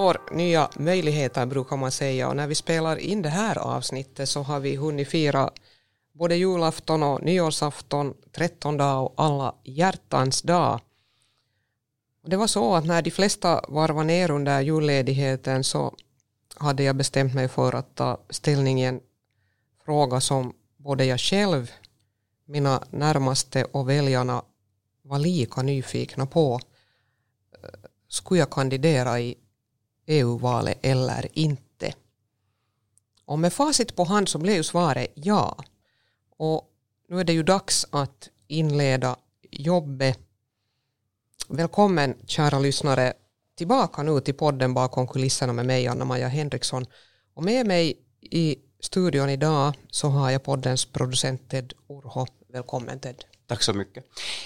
år, nya möjligheter brukar man säga, och när vi spelar in det här avsnittet så har vi hunnit fira både julafton och nyårsafton, 13 dag och alla hjärtans dag. Och det var så att när de flesta varvar ner under julledigheten så hade jag bestämt mig för att ta ställning i en fråga som både jag själv, mina närmaste och väljarna var lika nyfikna på. Skulle jag kandidera i EU-valet eller inte? Och med facit på hand så blev ju svaret ja. Och nu är det ju dags att inleda jobbet. Välkommen kära lyssnare tillbaka nu till podden Bakom kulisserna med mig, Anna-Maja Henriksson. Och med mig i studion idag så har jag poddens producent Ted Urho. Välkommen Ted. Tack så mycket.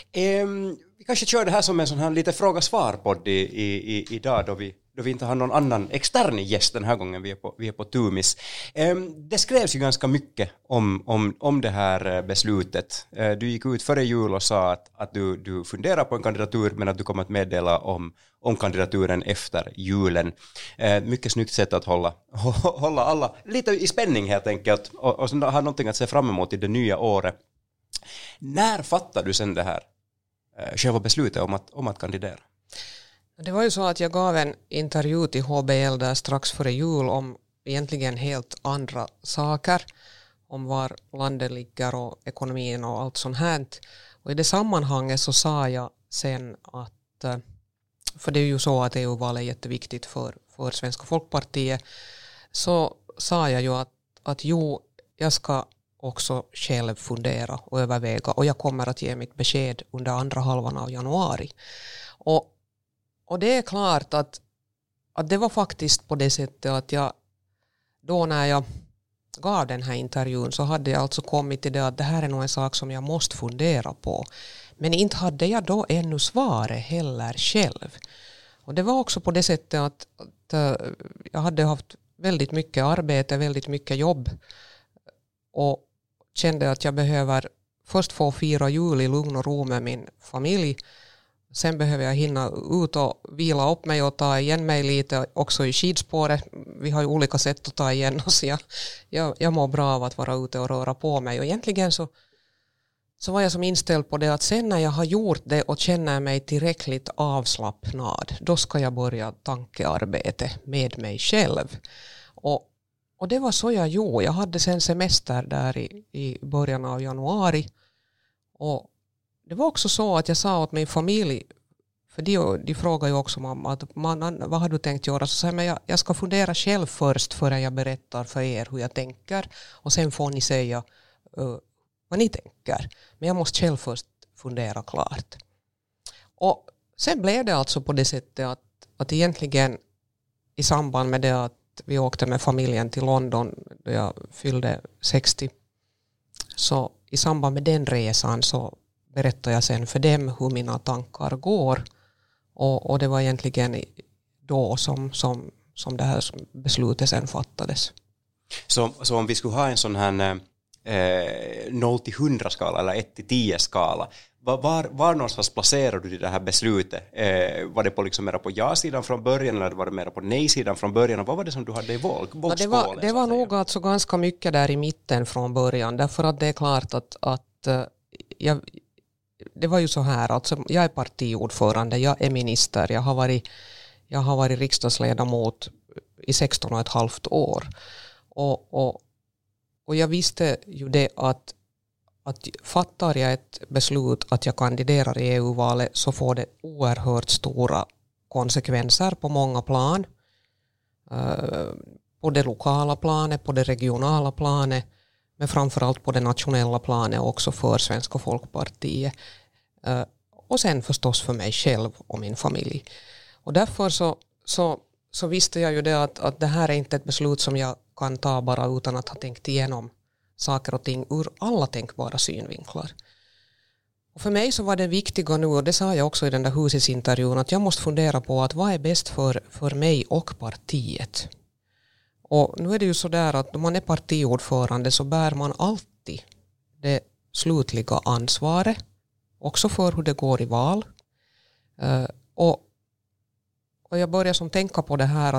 Vi kanske kör det här som en sån här lite fråga-svar-podd idag då vi inte har någon annan extern gäst den här gången. Vi är på Tumis. Det skrevs ju ganska mycket om det här beslutet. Du gick ut före jul och sa att du funderar på en kandidatur, men att du kommer att meddela om kandidaturen efter julen. Mycket snyggt sätt att hålla alla lite i spänning helt enkelt och så har någonting att se fram emot i det nya året. När fattade du sen det här själva beslutet om att kandidera? Det var ju så att jag gav en intervju till HBL där strax före jul om egentligen helt andra saker. Om var landet ligger och ekonomin och allt sånt här. Och i det sammanhanget så sa jag sen att, för det är ju så att EU-valet är jätteviktigt för Svenska Folkpartiet, så sa jag ju att jag ska också själv fundera och överväga, och jag kommer att ge mitt besked under andra halvan av januari. Och det är klart att det var faktiskt på det sättet att jag då när jag gav den här intervjun så hade jag alltså kommit till det att det här är nog en sak som jag måste fundera på. Men inte hade jag då ännu svaret heller själv. Och det var också på det sättet att jag hade haft väldigt mycket arbete, väldigt mycket jobb, och kände att jag behöver först få fira jul i lugn och ro med min familj. Sen behöver jag hinna ut och vila upp mig och ta igen mig lite också i skidspåret. Vi har ju olika sätt att ta igen oss. Jag mår bra av att vara ute och röra på mig. Och egentligen så var jag som inställd på det att sen när jag har gjort det och känner mig tillräckligt avslappnad, då ska jag börja tankearbete med mig själv. Och det var så jag gjorde. Jag hade sen semester där i början av januari. Och det var också så att jag sa åt min familj, för de frågar ju också om att vad har du tänkt göra? Så sa jag ska fundera själv först förrän jag berättar för er hur jag tänker. Och sen får ni säga vad ni tänker. Men jag måste själv först fundera klart. Och sen blev det alltså på det sättet att egentligen i samband med det att vi åkte med familjen till London då jag fyllde 60. Så i samband med den resan så berättade jag sen för dem hur mina tankar går. Och det var egentligen då som det här beslutet sen fattades. Så om vi skulle ha en sån här 0-100 skala eller 1-10 skala, var någonstans placerade du det här beslutet? Var det på liksom mera på ja-sidan från början eller var det mera på nej-sidan från början? Och vad var det som du hade i vågskålen? Det var nog alltså ganska mycket där i mitten från början. Därför att det är klart att det var ju så här, alltså jag är partiordförande, jag är minister, jag har varit riksdagsledamot i 16,5 år. Och jag visste ju det att fattar jag ett beslut att jag kandiderar i EU-valet så får det oerhört stora konsekvenser på många plan. På det lokala planet, på det regionala planet, men framförallt på det nationella planet också för Svenska Folkpartiet. Och sen förstås för mig själv och min familj. Och därför så visste jag ju det att det här är inte ett beslut som jag kan ta bara utan att ha tänkt igenom saker och ting ur alla tänkbara synvinklar. Och för mig så var det viktiga nu, och det sa jag också i den där husesintervjun, att jag måste fundera på att vad är bäst för mig och partiet. Och nu är det ju så där att när man är partiordförande så bär man alltid det slutliga ansvaret också för hur det går i val. Och Och jag börjar som tänka på det här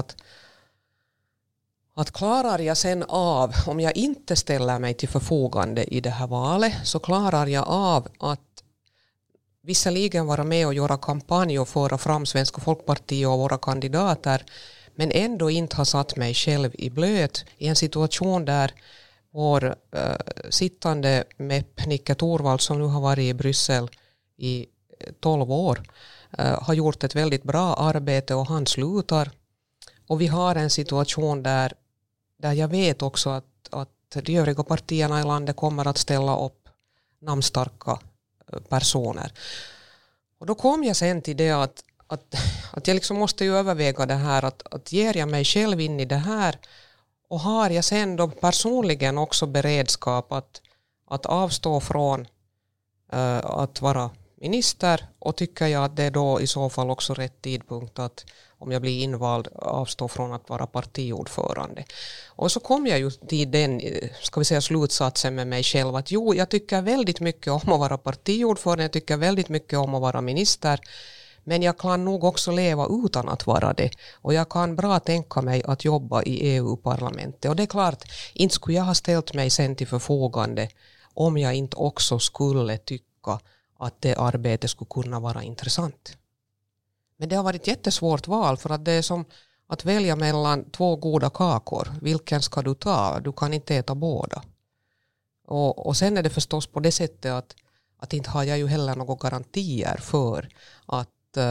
att klarar jag sen av, om jag inte ställer mig till förfogande i det här valet, så klarar jag av att visserligen vara med och göra kampanj och föra fram Svenska Folkpartiet och våra kandidater, men ändå inte ha satt mig själv i blöt i en situation där vår sittande MEP Nicke Torvald, som nu har varit i Bryssel i 12 år, har gjort ett väldigt bra arbete och han slutar. Och vi har en situation där jag vet också att de övriga partierna i landet kommer att ställa upp namnstarka personer. Och då kom jag sen till det att jag liksom måste ju överväga det här att ger jag mig själv in i det här och har jag sen då personligen också beredskap att avstå från att vara minister, och tycker jag att det är då i så fall också rätt tidpunkt att om jag blir invald avstå från att vara partiordförande. Och så kom jag ju till den, ska vi säga, slutsatsen med mig själv att jo, jag tycker väldigt mycket om att vara partiordförande, jag tycker väldigt mycket om att vara minister, men jag kan nog också leva utan att vara det. Och jag kan bra tänka mig att jobba i EU-parlamentet. Och det är klart, inte skulle jag ha ställt mig sen till förfogande om jag inte också skulle tycka att det arbetet skulle kunna vara intressant. Men det har varit ett jättesvårt val, för att det är som att välja mellan 2 goda kakor. Vilken ska du ta? Du kan inte äta båda. Och sen är det förstås på det sättet att inte har jag ju heller några garantier för att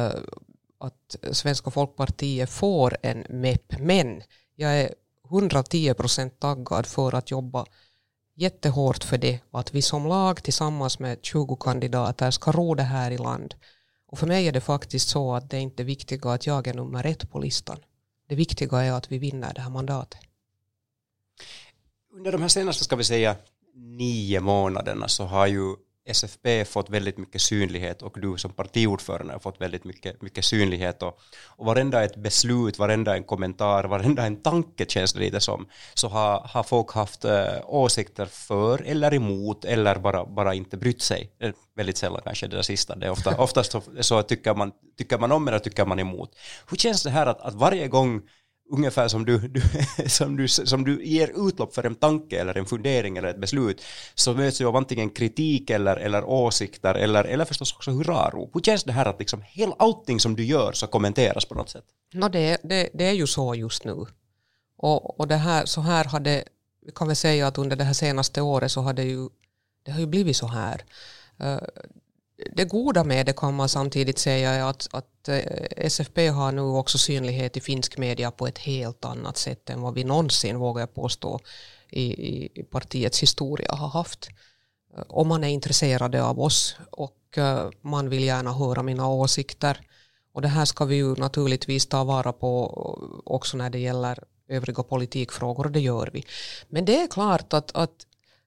Svenska Folkpartiet får en MEP. Men jag är 110% taggad för att jobba jättehårt för det, och att vi som lag tillsammans med 20 kandidater ska ro det här i land. Och för mig är det faktiskt så att det är inte viktigt att jag är nummer 1 på listan. Det viktiga är att vi vinner det här mandatet. Under de här senaste, ska vi säga, 9 månaderna så har ju SFP fått väldigt mycket synlighet, och du som partiordförande har fått väldigt mycket synlighet, och varenda ett beslut, varenda en kommentar, varenda en tanke känns det lite som, så har folk haft åsikter för eller emot, eller bara inte brytt sig. Väldigt sällan kanske det där sista. Det är oftast så tycker man om eller tycker man emot. Hur känns det här att varje gång ungefär som du ger utlopp för en tanke eller en fundering eller ett beslut, så möts du av antingen kritik eller åsikter eller förstås också hurrarop. Hur känns det här att liksom allting som du gör så kommenteras på något sätt? Det är ju så just nu. Och det här, så här har det, vi kan väl säga att under det här senaste året så har det har ju blivit så här. Det goda med det kan man samtidigt säga är att SFP har nu också synlighet i finsk media på ett helt annat sätt än vad vi någonsin, vågar jag påstå, i partiets historia har haft. Om man är intresserad av oss och man vill gärna höra mina åsikter. Och det här ska vi ju naturligtvis ta vara på också när det gäller övriga politikfrågor, och det gör vi. Men det är klart att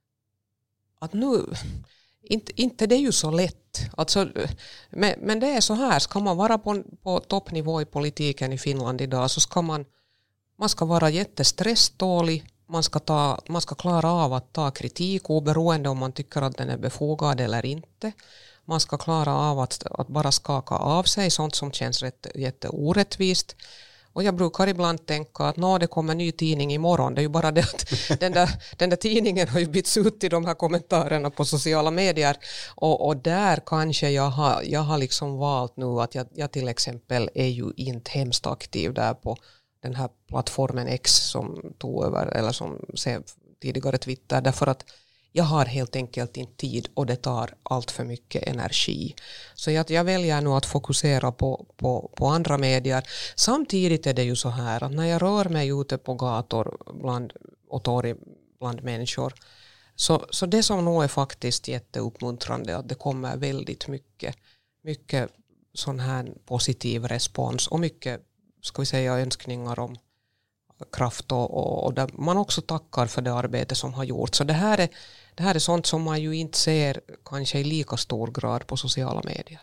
nu... Inte det är ju så lätt. Alltså, men det är så här, ska man vara på toppnivå i politiken i Finland idag, så ska man ska vara jättestressdålig, man ska klara av att ta kritik oberoende om man tycker att den är befogad eller inte. Man ska klara av att bara skaka av sig sånt som känns jätteorättvist. Och jag brukar ibland tänka att det kommer en ny tidning imorgon. Det är ju bara det att den där tidningen har ju bytts ut i de här kommentarerna på sociala medier. Och där kanske jag har liksom valt nu att jag till exempel är ju inte hemskt aktiv där på den här plattformen X som tog över, eller som tidigare Twitter. Därför att jag har helt enkelt inte tid, och det tar allt för mycket energi. Så jag väljer nu att fokusera på andra medier. Samtidigt är det ju så här att när jag rör mig ute på gator och torg bland människor, så det som nog är faktiskt jätteuppmuntrande, att det kommer väldigt mycket sån här positiv respons och mycket, ska vi säga, önskningar om kraft och där man också tackar för det arbete som har gjorts. Så det här är sånt som man ju inte ser kanske i lika stor grad på sociala medier.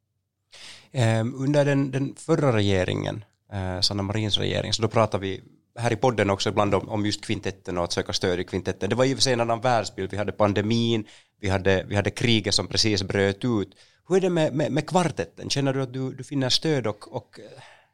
Under den förra regeringen, Sanna Marins regering, så då pratade vi här i podden också ibland om just kvintetten och att söka stöd i kvintetten. Det var ju en annan världsbild. Vi hade pandemin, vi hade kriget som precis bröt ut. Hur är det med kvartetten? Känner du att du finner stöd och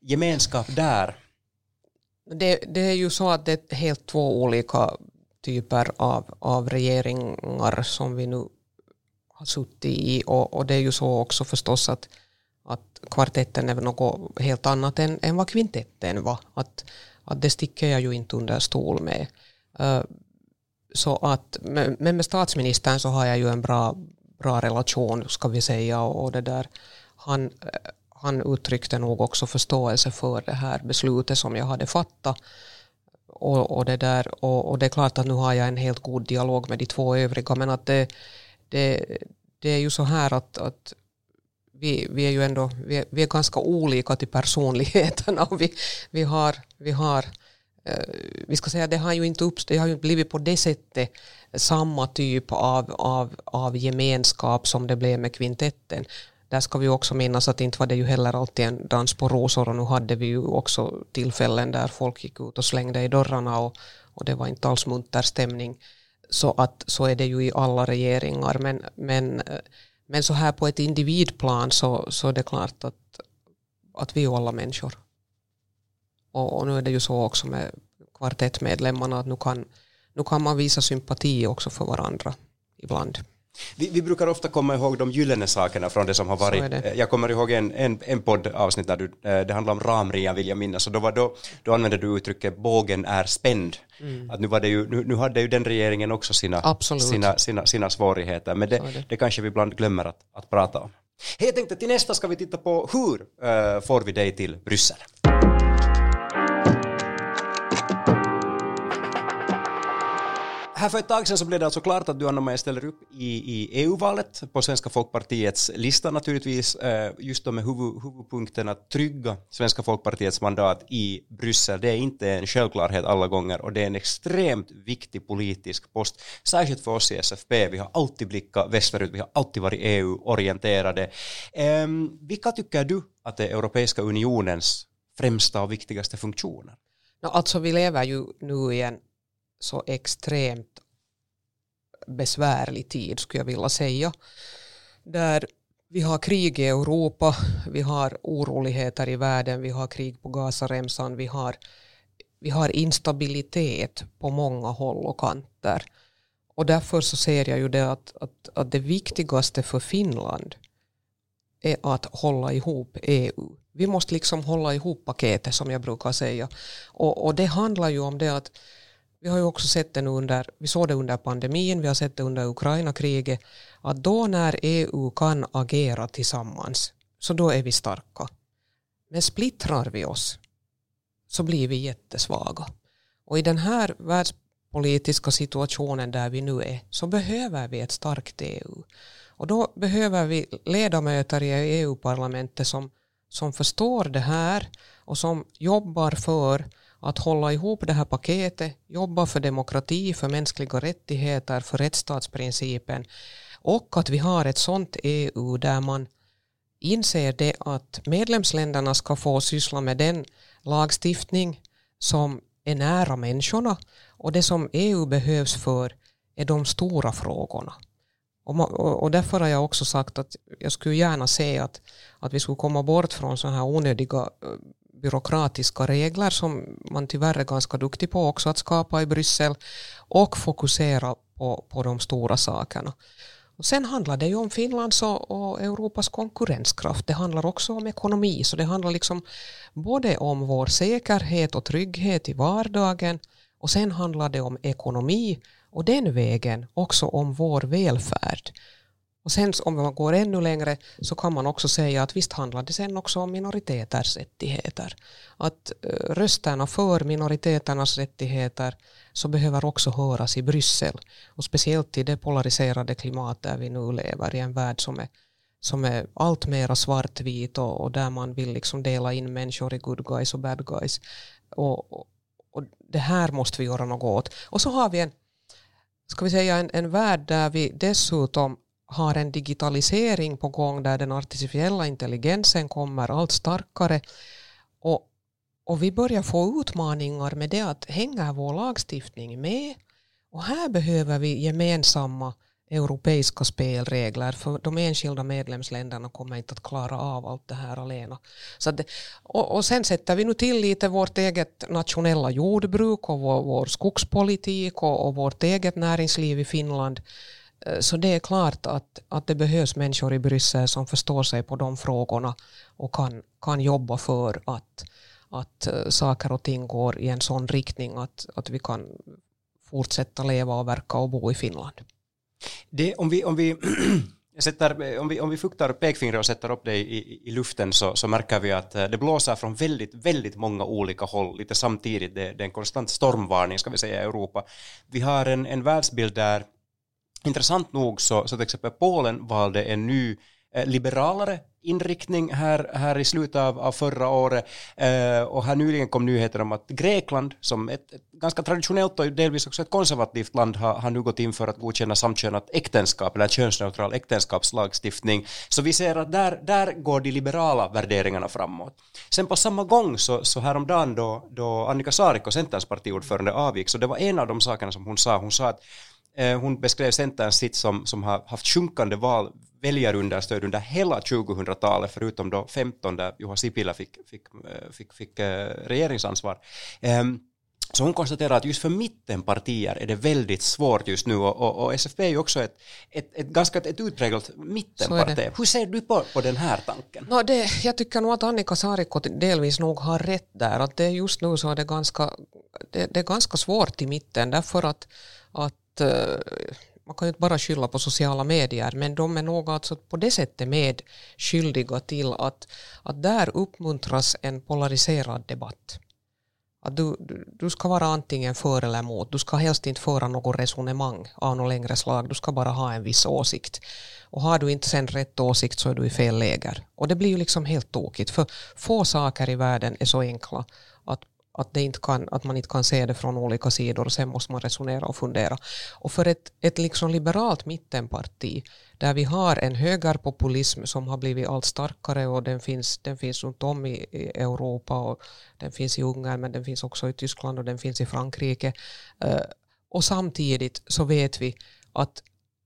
gemenskap där? Det är ju så att det är helt två olika typer av regeringar som vi nu har suttit i, och det är ju så också förstås att kvartetten är något helt annat än vad kvintetten var. Att det sticker jag ju inte under stol med. Så att, men med statsministern så har jag ju en bra relation, ska vi säga, och det där, han uttryckte nog också förståelse för det här beslutet som jag hade fattat, och det där, och det är klart att nu har jag en helt god dialog med de två övriga, men att det är ju så här att vi är ju ändå vi är ganska olika till personligheterna, och vi har vi ska säga, det har ju inte blivit på det sättet samma typ av gemenskap som det blev med kvintetten. Där ska vi också minnas att inte var det ju heller alltid en dans på rosor, och nu hade vi ju också tillfällen där folk gick ut och slängde i dörrarna, och det var inte alls munter stämning. Så är det ju i alla regeringar, men så här på ett individplan så är det klart att vi är alla människor. Och nu är det ju så också med kvartettmedlemmarna att nu kan man visa sympati också för varandra ibland. Vi brukar ofta komma ihåg de gyllene sakerna från det som har varit. Jag kommer ihåg en poddavsnitt där det handlar om ramrian, vill jag minnas. Och då använde du uttrycket bågen är spänd. Att nu hade ju den regeringen också sina svårigheter. Men det kanske vi ibland glömmer att prata om. Jag tänkte till nästa ska vi titta på hur får vi dig till Bryssel. Här för ett tag sedan så blev det alltså klart att du, Anna-Maja, ställer upp i EU-valet på Svenska folkpartiets lista naturligtvis, just då med huvudpunkten att trygga Svenska folkpartiets mandat i Bryssel. Det är inte en självklarhet alla gånger, och det är en extremt viktig politisk post, särskilt för oss i SFP. Vi har alltid blickat västerut, vi har alltid varit EU-orienterade. Vilka tycker du att är Europeiska unionens främsta och viktigaste funktioner? Alltså vi lever ju nu i en så extremt besvärlig tid, skulle jag vilja säga, där vi har krig i Europa, vi har oroligheter i världen, vi har krig på Gazaremsan, vi har instabilitet på många håll och kanter, och därför så ser jag ju det att det viktigaste för Finland är att hålla ihop EU. Vi måste liksom hålla ihop paketet, som jag brukar säga, och det handlar ju om det att vi har ju också sett det vi såg det under pandemin, vi har sett det under Ukraina-kriget, att då när EU kan agera tillsammans, så då är vi starka. Men splittrar vi oss, så blir vi jättesvaga. Och i den här världspolitiska situationen där vi nu är, så behöver vi ett starkt EU. Och då behöver vi ledamöter i EU-parlamentet som förstår det här och som jobbar för att hålla ihop det här paketet, jobba för demokrati, för mänskliga rättigheter, för rättsstatsprincipen, och att vi har ett sånt EU där man inser det att medlemsländerna ska få syssla med den lagstiftning som är nära människorna, och det som EU behövs för är de stora frågorna. Och därför har jag också sagt att jag skulle gärna se att vi skulle komma bort från sådana här onödiga byråkratiska regler som man tyvärr är ganska duktig på också att skapa i Bryssel, och fokusera på de stora sakerna. Och sen handlar det ju om Finlands och Europas konkurrenskraft. Det handlar också om ekonomi, så det handlar liksom både om vår säkerhet och trygghet i vardagen, och sen handlar det om ekonomi och den vägen också om vår välfärd. Och sen om man går ännu längre så kan man också säga att visst handlar det sen också om minoriteters rättigheter. Att rösterna för minoriteternas rättigheter så behöver också höras i Bryssel. Och speciellt i det polariserade klimat där vi nu lever, i en värld som är allt mera svartvit, och där man vill liksom dela in människor i good guys och bad guys. Och det här måste vi göra något åt. Och så har vi en värld där vi dessutom har en digitalisering på gång, där den artificiella intelligensen kommer allt starkare, och vi börjar få utmaningar med det, att hänga vår lagstiftning med, och här behöver vi gemensamma europeiska spelregler, för de enskilda medlemsländerna kommer inte att klara av allt det här alena. Så det, och sen sätter vi nu till lite vårt eget nationella jordbruk och vår skogspolitik och vårt eget näringsliv i Finland. Så det är klart att det behövs människor i Bryssel som förstår sig på de frågorna och kan jobba för att saker och ting går i en sån riktning att vi kan fortsätta leva och verka och bo i Finland. Om vi fuktar pekfingret och sätter upp det i luften så märker vi att det blåser från väldigt, väldigt många olika håll lite samtidigt. Det är en konstant stormvarning ska vi säga i Europa. Vi har en världsbild där intressant nog så till exempel Polen valde en ny liberalare inriktning här i slutet av förra året och här nyligen kom nyheter om att Grekland som ett ganska traditionellt och delvis också ett konservativt land har nu gått in för att godkänna samkönat äktenskap eller könsneutral äktenskapslagstiftning. Så vi ser att där går de liberala värderingarna framåt. Sen på samma gång så häromdagen då Annika Saarikko, Centerns partiordförande, avgick, så det var en av de sakerna som hon sa att hon beskrev Centerns sitt som har haft sjunkande väljarunderstöd under hela 2000-talet, förutom då 15 där Juha Sipilä fick regeringsansvar. Så hon konstaterar att just för mittenpartier är det väldigt svårt just nu och SFP är ju också ett ganska utpräglat mittenparti. Hur ser du på den här tanken? Jag tycker nog att Annika Saarikko delvis nog har rätt där. Att det just nu så är det är ganska svårt i mitten därför att man kan ju inte bara skylla på sociala medier, men de är nog alltså på det sättet medskyldiga till att där uppmuntras en polariserad debatt. Att du ska vara antingen för eller emot. Du ska helst inte föra något resonemang av något längre slag. Du ska bara ha en viss åsikt. Och har du inte sen rätt åsikt så är du i fel läger. Och det blir ju liksom helt tokigt. För få saker i världen är så enkla att man inte kan se det från olika sidor och sen måste man resonera och fundera. Och för ett liksom liberalt mittenparti där vi har en högerpopulism som har blivit allt starkare och den finns runt om i Europa och den finns i Ungern men den finns också i Tyskland och den finns i Frankrike. Och samtidigt så vet vi att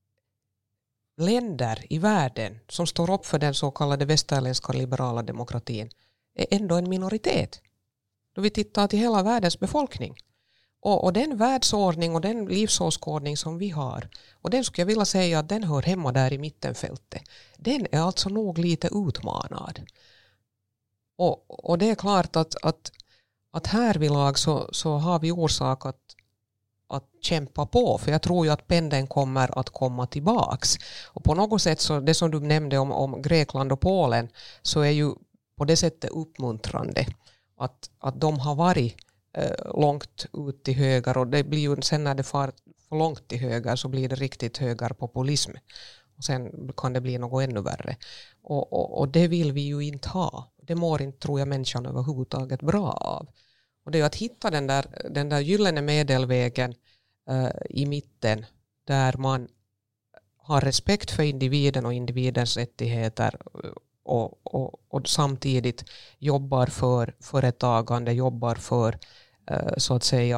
länder i världen som står upp för den så kallade västerländska liberala demokratin är ändå en minoritet. Då vi tittar till hela världens befolkning. Och den världsordning och den livsåskådning som vi har, och den skulle jag vilja säga att den hör hemma där i mittenfältet, den är alltså nog lite utmanad. Och det är klart att härvidlag så har vi orsak att kämpa på, för jag tror ju att pendeln kommer att komma tillbaks. Och på något sätt så det som du nämnde om Grekland och Polen så är ju på det sättet uppmuntrande. Att de har varit långt ut till höger och det blir ju sen när det far för långt till höger så blir det riktigt högerpopulism och sen kan det bli något ännu värre och det vill vi ju inte ha. Det mår inte, tror jag, människan överhuvudtaget bra av. Och det är att hitta den där gyllene medelvägen i mitten där man har respekt för individen och individens rättigheter och samtidigt jobbar för företagande, jobbar för så att säga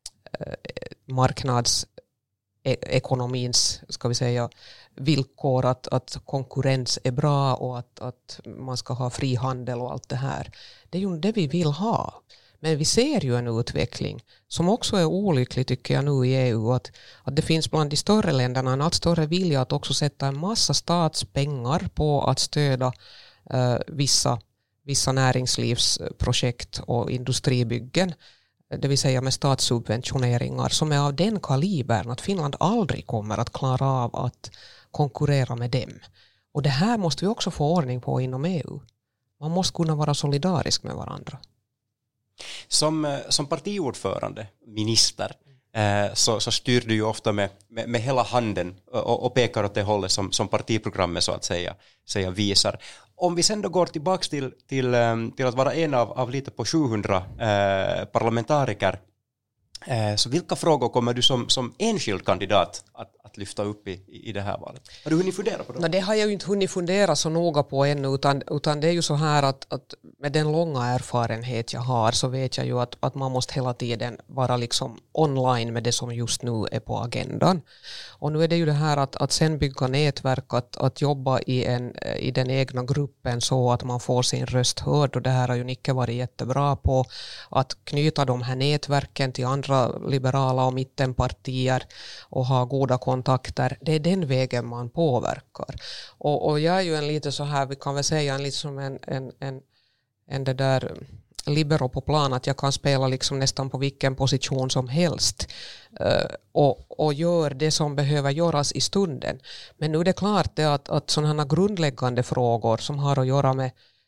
marknadsekonomins, ska vi säga, villkor, att konkurrens är bra och att man ska ha fri handel och allt det här. Det är ju det vi vill ha. Men vi ser ju en utveckling som också är olycklig, tycker jag, nu i EU, att det finns bland de större länderna en allt större vilja att också sätta en massa statspengar på att stödja vissa näringslivsprojekt och industribyggen, det vill säga med statssubventioneringar som är av den kalibern att Finland aldrig kommer att klara av att konkurrera med dem. Och det här måste vi också få ordning på inom EU. Man måste kunna vara solidarisk med varandra. Som partiordförande, minister, så styr du ju ofta med hela handen och pekar åt det hållet som partiprogrammet så att säga visar. Om vi sen då går tillbaka till att vara en av lite på 700 parlamentariker Så vilka frågor kommer du som enskild kandidat att lyfta upp i det här valet? Har du hunnit fundera på det? Det har jag ju inte hunnit fundera så noga på ännu, utan det är ju så här att med den långa erfarenhet jag har så vet jag ju att man måste hela tiden vara liksom online med det som just nu är på agendan. Och nu är det ju det här att sen bygga nätverk, att jobba i den egna gruppen så att man får sin röst hörd, och det här har ju Nicke varit jättebra på, att knyta de här nätverken till andra liberala och mittenpartier och ha goda kontakter. Det är den vägen man påverkar. Och jag är ju en lite så här, vi kan väl säga en lite som en det där libero på plan, att jag kan spela liksom nästan på vilken position som helst och gör det som behöver göras i stunden. Men nu är det klart det att sådana här grundläggande frågor som har att göra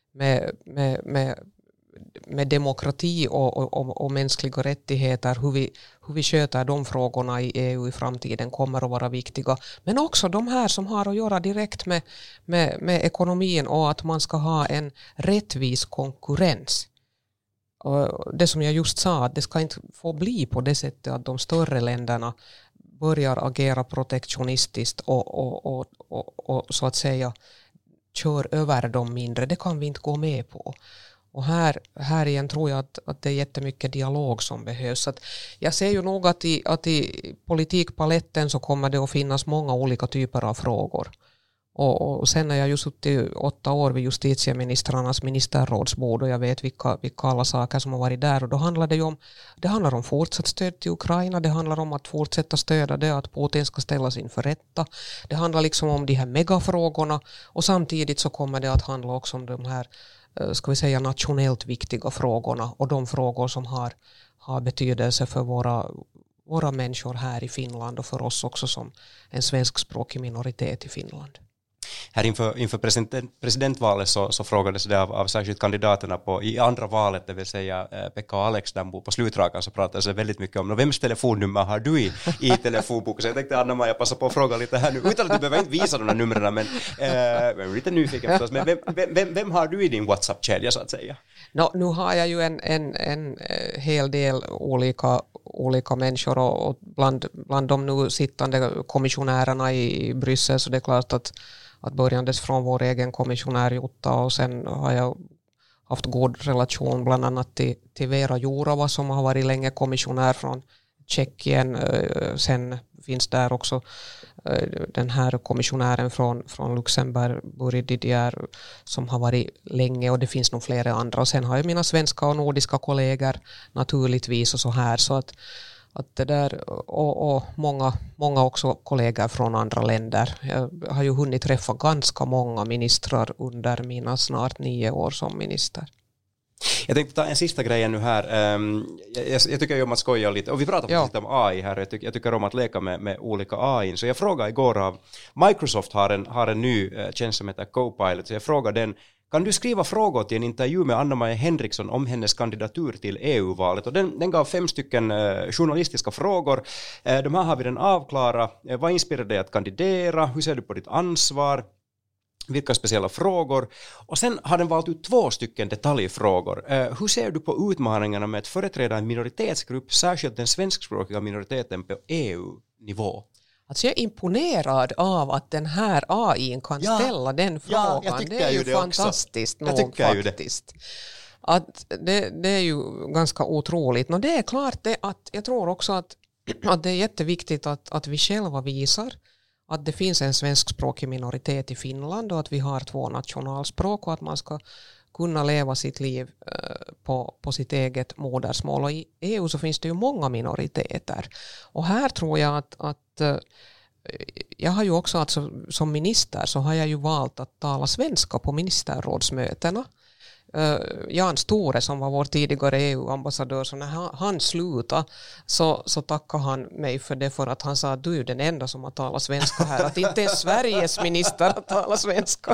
med demokrati och mänskliga rättigheter, hur vi sköter de frågorna i EU i framtiden kommer att vara viktiga. Men också de här som har att göra direkt med ekonomin och att man ska ha en rättvis konkurrens. Och det som jag just sa, att det ska inte få bli på det sättet att de större länderna börjar agera protektionistiskt och så att säga kör över de mindre. Det kan vi inte gå med på. Och här igen tror jag att det är jättemycket dialog som behövs. Så att jag ser ju nog att i politikpaletten så kommer det att finnas många olika typer av frågor. Och sen har jag ju suttit 8 år vid justitieministrarnas ministerrådsbord och jag vet vilka alla saker som har varit där. Och då handlar det handlar om fortsatt stöd till Ukraina, det handlar om att fortsätta stödja det, att Putin ska ställas inför rätta. Det handlar liksom om de här megafrågorna, och samtidigt så kommer det att handla också om de här, ska vi säga, nationellt viktiga frågorna och de frågor som har betydelse för våra människor här i Finland och för oss också som en svenskspråkig minoritet i Finland. Här inför presidentvalet så frågades det av särskilt kandidaterna i andra valet, det vill säga Pekka och Alex, där på slutrakan så pratades det väldigt mycket om vems telefonnummer har du i telefonboken. Så jag tänkte Anna-Maja passa på att fråga lite här nu, utan att du behöver inte visa de här numren, men jag är lite nyfiken förstås. Men vem har du i din WhatsApp-kedja så att säga? Nu har jag ju en hel del olika människor och bland de nu sittande kommissionärerna i Bryssel, så det är klart att börjandes från vår egen kommissionär Jutta, och sen har jag haft god relation bland annat till Vera Jourova som har varit länge kommissionär från Tjeckien. Sen finns där också den här kommissionären från Luxemburg, Buri Didier, som har varit länge, och det finns nog flera andra. Och sen har jag mina svenska och nordiska kollegor naturligtvis och så här, så att det där, och många också kollegor från andra länder. Jag har ju hunnit träffa ganska många ministrar under mina snart 9 år som minister. Jag tänkte ta en sista grej nu här. Jag tycker ju om att skoja lite. Och vi pratar faktiskt om AI här. Jag tycker om att leka med olika AI. Så jag frågade igår av Microsoft har en ny tjänst som heter Copilot. Så jag frågade den, kan du skriva frågor till en intervju med Anna-Maja Henriksson om hennes kandidatur till EU-valet? Och den gav 5 stycken journalistiska frågor. De här har vi den avklara. Vad inspirerar dig att kandidera? Hur ser du på ditt ansvar? Vilka speciella frågor? Och sen har den valt ut 2 stycken detaljfrågor. Hur ser du på utmaningarna med att företräda en minoritetsgrupp, särskilt den svenskspråkiga minoriteten på EU-nivå? Alltså jag är imponerad av att den här AI kan ställa den frågan. Ja, det är ju det fantastiskt nog faktiskt. Att det är ju ganska otroligt. Och det är klart att jag tror också att det är jätteviktigt att vi själva visar att det finns en svenskspråkig minoritet i Finland och att vi har 2 nationalspråk och att man ska kunna leva sitt liv på sitt eget modersmål. Och i EU så finns det ju många minoriteter. Och här tror jag att jag har ju också, alltså, som minister så har jag ju valt att tala svenska på ministerrådsmötena. Jan Store som var vår tidigare EU-ambassadör, så när han slutade så tackade han mig för det, för att han sa att du är den enda som har talat svenska här, att inte är Sveriges minister har talat svenska.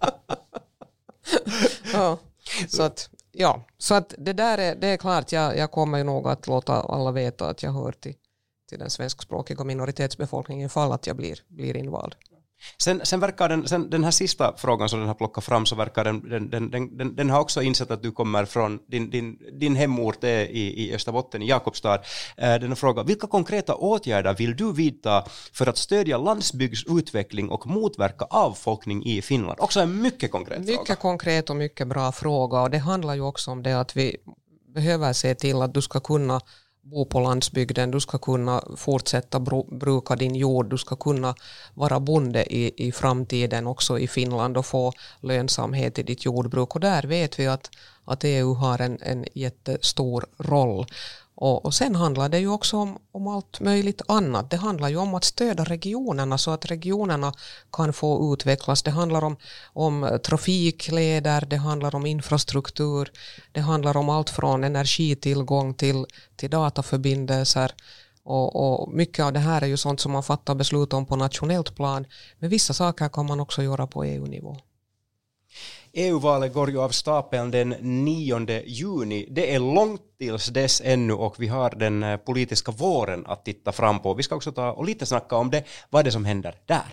Ja, så att det där det är klart, jag kommer ju nog att låta alla veta att jag hör till den svenskspråkiga minoritetsbefolkningen ifall att jag blir invald. Sen verkar den här sista frågan som den har plockat fram, så verkar den har också insett att du kommer från din hemort är i Österbotten, i Jakobstad. Den frågar, vilka konkreta åtgärder vill du vidta för att stödja landsbygdsutveckling och motverka avfolkning i Finland? Också en mycket konkret fråga. Mycket konkret och mycket bra fråga, och det handlar ju också om det att vi behöver se till att du ska kunna bo på landsbygden, du ska kunna fortsätta bruka din jord, du ska kunna vara bonde i framtiden också i Finland och få lönsamhet i ditt jordbruk. Och där vet vi att EU har en jättestor roll. Och sen handlar det ju också om allt möjligt annat. Det handlar ju om att stödja regionerna så att regionerna kan få utvecklas. Det handlar om trafikleder, det handlar om infrastruktur, det handlar om allt från energitillgång till dataförbindelser. Och mycket av det här är ju sånt som man fattar beslut om på nationellt plan. Men vissa saker kan man också göra på EU-nivå. EU-valet går ju av stapeln den 9 juni. Det är långt tills dess ännu och vi har den politiska våren att titta fram på. Vi ska också ta och lite snacka om det, vad är det som händer där.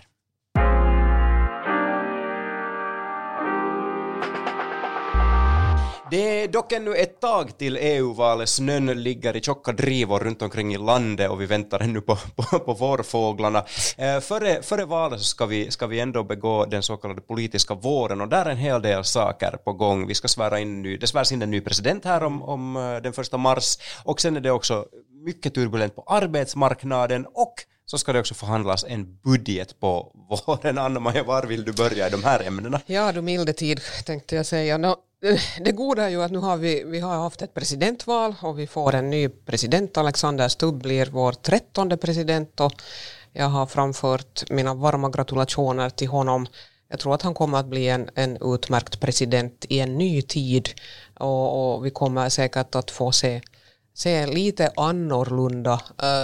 Det är dock ännu ett tag till EU-valet. Snön ligger i tjocka drivor runt omkring i landet och vi väntar ännu på vårfåglarna. Före valet så ska vi ändå begå den så kallade politiska våren, och där är en hel del saker på gång. Vi ska det svärs in en ny president här om den 1 mars, och sen är det också mycket turbulent på arbetsmarknaden, och så ska det också förhandlas en budget på våren. Anna-Maja, var vill du börja i de här ämnena? Ja, du milde tid tänkte jag säga. Det goda är ju att nu har vi har haft ett presidentval och vi får en ny president. Alexander Stubb blir vår 13:e president, och jag har framfört mina varma gratulationer till honom. Jag tror att han kommer att bli en utmärkt president i en ny tid, och vi kommer säkert att få se lite annorlunda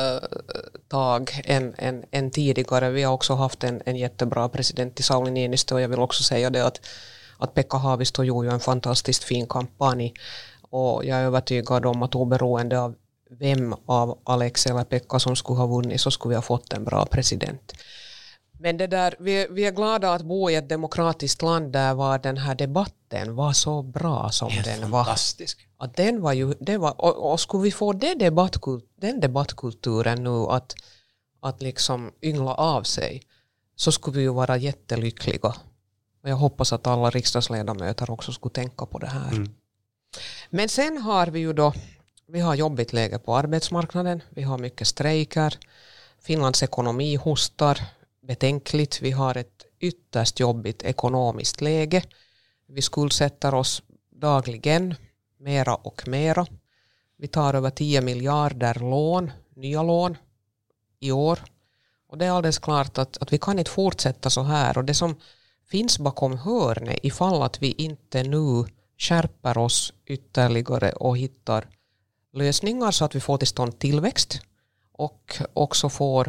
tag än tidigare. Vi har också haft en jättebra president i Sauli Niinistö, och jag vill också säga det att Pekka Haavisto gjorde en fantastiskt fin kampanj, och jag är övertygad om att oberoende av vem av Alex eller Pekka som skulle ha vunnit så skulle vi ha fått en bra president. Men det där, vi är glada att bo i ett demokratiskt land där den här debatten var så bra som den var. Fantastisk. Att den var ju, och skulle vi få den debattkulturen nu att liksom yngla av sig, så skulle vi ju vara jättelyckliga. Och jag hoppas att alla riksdagsledamöter också skulle tänka på det här. Mm. Men sen har vi ju vi har jobbigt läge på arbetsmarknaden. Vi har mycket strejker. Finlands ekonomi hostar betänkligt. Vi har ett ytterst jobbigt ekonomiskt läge. Vi skuldsätter oss dagligen mera och mera. Vi tar över 10 miljarder nya lån i år. Och det är alldeles klart att vi kan inte fortsätta så här. Och det som finns bakom hörnet, ifall att vi inte nu skärper oss ytterligare och hittar lösningar så att vi får till stånd tillväxt och också får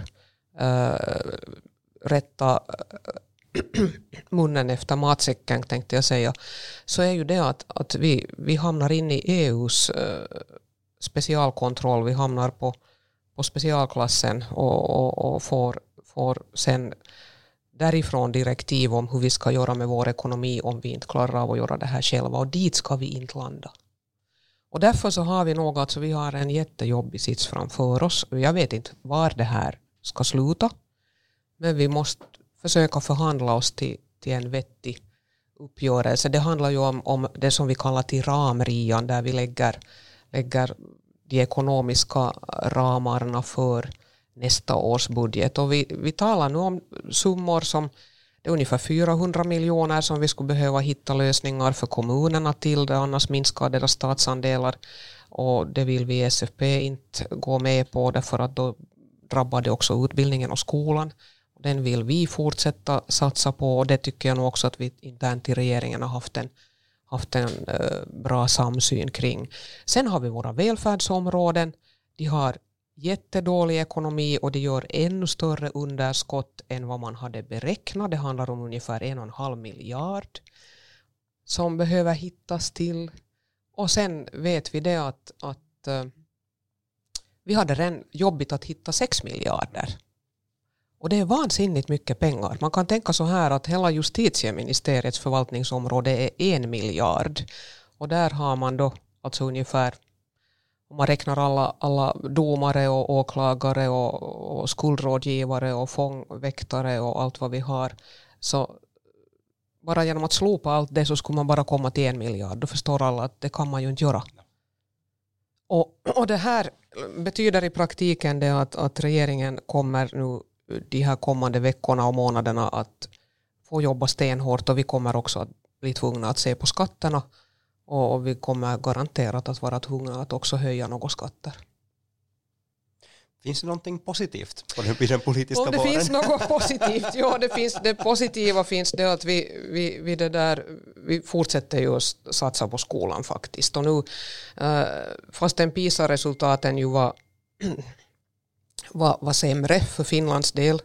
rätta munnen efter matsäcken, tänkte jag säga, så är ju det att vi hamnar in i EUs specialkontroll. Vi hamnar på specialklassen och får sen därifrån direktiv om hur vi ska göra med vår ekonomi om vi inte klarar av att göra det här själva, och dit ska vi inte landa. Och därför så har vi något, så vi har en jättejobbig sits framför oss. Jag vet inte var det här ska sluta, men vi måste försöka förhandla oss till en vettig uppgörelse. Det handlar ju om det som vi kallar till ramrian, där vi lägger de ekonomiska ramarna för nästa års budget. Och vi talar nu om summor som det är ungefär 400 miljoner som vi skulle behöva hitta lösningar för kommunerna till det, annars minskar deras statsandelar, och det vill vi i SFP inte gå med på, därför att då drabbar det också utbildningen och skolan. Den vill vi fortsätta satsa på, och det tycker jag nog också att vi internt i regeringen har haft en bra samsyn kring. Sen har vi våra välfärdsområden. De har jättedålig ekonomi och det gör ännu större underskott än vad man hade beräknat. Det handlar om ungefär 1,5 miljard som behöver hittas till. Och sen vet vi det att vi hade redan jobbigt att hitta 6 miljarder. Och det är vansinnigt mycket pengar. Man kan tänka så här att hela justitieministeriets förvaltningsområde är 1 miljard. Och där har man då alltså ungefär, om man räknar alla domare och åklagare och skuldrådgivare och fångväktare och allt vad vi har. Så bara genom att slopa allt det så skulle man bara komma till 1 miljard. Då förstår alla att det kan man ju inte göra. Och det här betyder i praktiken det att regeringen kommer nu de här kommande veckorna och månaderna att få jobba stenhårt, och vi kommer också att bli tvungna att se på skatterna, och vi kommer garanterat att vara tvungna att också höja några skatter. Finns det någonting positivt på den politiska våren? Om det finns något positivt, ja, det positiva finns det att vi fortsätter ju att satsa på skolan faktiskt. Och nu, fast den PISA-resultaten ju var sämre för Finlands del,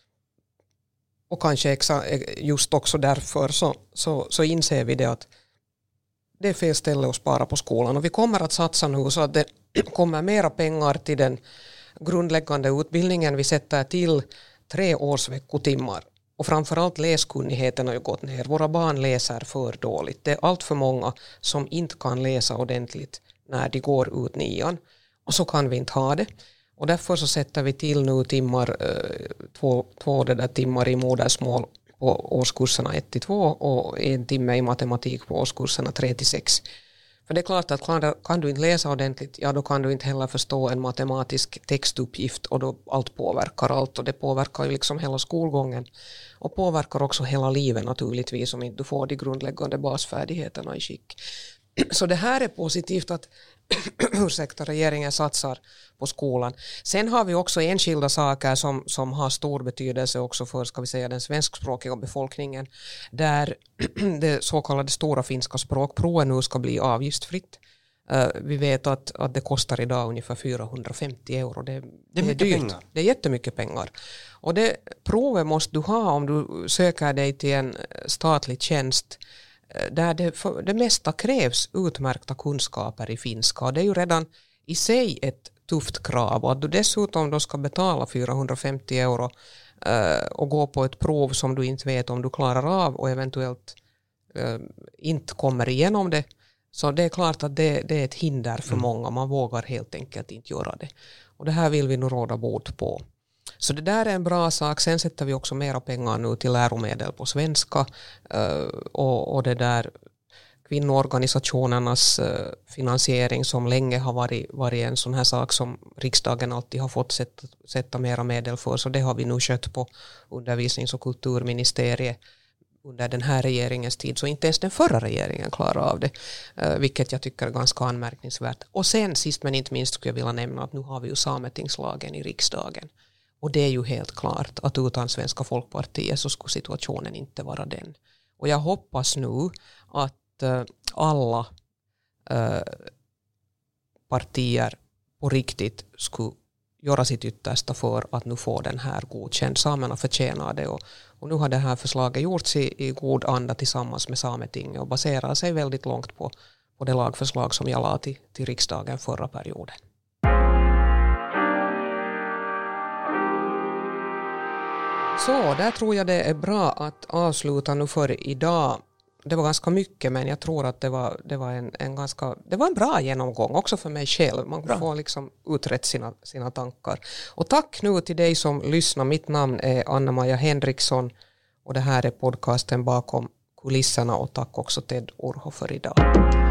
och kanske just också därför så inser vi det att det är fel ställe att spara på skolan, och vi kommer att satsa nu så att det kommer mera pengar till den grundläggande utbildningen. Vi sätter till 3 årsveckotimmar, och framförallt läskunnigheten har ju gått ner. Våra barn läser för dåligt. Det är allt för många som inte kan läsa ordentligt när de går ut 9:an, och så kan vi inte ha det. Och därför så sätter vi till nu timmar, två timmar i modersmål på årskurserna 1-2 och 1 timme i matematik på årskurserna 3-6. För det är klart att kan du inte läsa ordentligt, ja då kan du inte heller förstå en matematisk textuppgift, och då allt påverkar allt, och det påverkar ju liksom hela skolgången och påverkar också hela livet naturligtvis om inte du får de grundläggande basfärdigheterna i skick. Så det här är positivt att regeringen satsar på skolan. Sen har vi också enskilda saker som har stor betydelse också för, ska vi säga, den svenskspråkiga befolkningen, där det så kallade stora finska språkprovet nu ska bli avgiftsfritt. Vi vet att det kostar idag ungefär 450 euro. Det är mycket dyrt. Pengar. Det är jättemycket pengar. Och det provet måste du ha om du söker dig till en statlig tjänst där det mesta krävs utmärkta kunskaper i finska, och det är ju redan i sig ett tufft krav, och att du dessutom då ska betala 450 euro och gå på ett prov som du inte vet om du klarar av och eventuellt inte kommer igenom det, så det är klart att det är ett hinder för många. Man vågar helt enkelt inte göra det, och det här vill vi nu råda bot på. Så det där är en bra sak. Sen sätter vi också mera pengar nu till läromedel på svenska, och det där kvinnoorganisationernas finansiering som länge har varit en sån här sak som riksdagen alltid har fått sätta mera medel för, så det har vi nu skött på undervisnings- och kulturministeriet under den här regeringens tid, så inte ens den förra regeringen klarar av det, vilket jag tycker är ganska anmärkningsvärt. Och sen sist men inte minst skulle jag vilja nämna att nu har vi ju sametingslagen i riksdagen. Och det är ju helt klart att utan Svenska folkpartiet så skulle situationen inte vara den. Och jag hoppas nu att alla partier på riktigt skulle göra sitt yttersta för att nu få den här godkänd. Samerna förtjänar det, och nu har det här förslaget gjorts i god anda tillsammans med Sametinget och baserar sig väldigt långt på det lagförslag som jag la till riksdagen förra perioden. Så där tror jag det är bra att avsluta nu för idag. Det var ganska mycket, men jag tror att det var en bra genomgång också för mig själv. Man får liksom uträtt sina tankar. Och tack nu till dig som lyssnar. Mitt namn är Anna-Maja Henriksson och det här är podcasten Bakom kulisserna, och tack också Ted Urho för idag.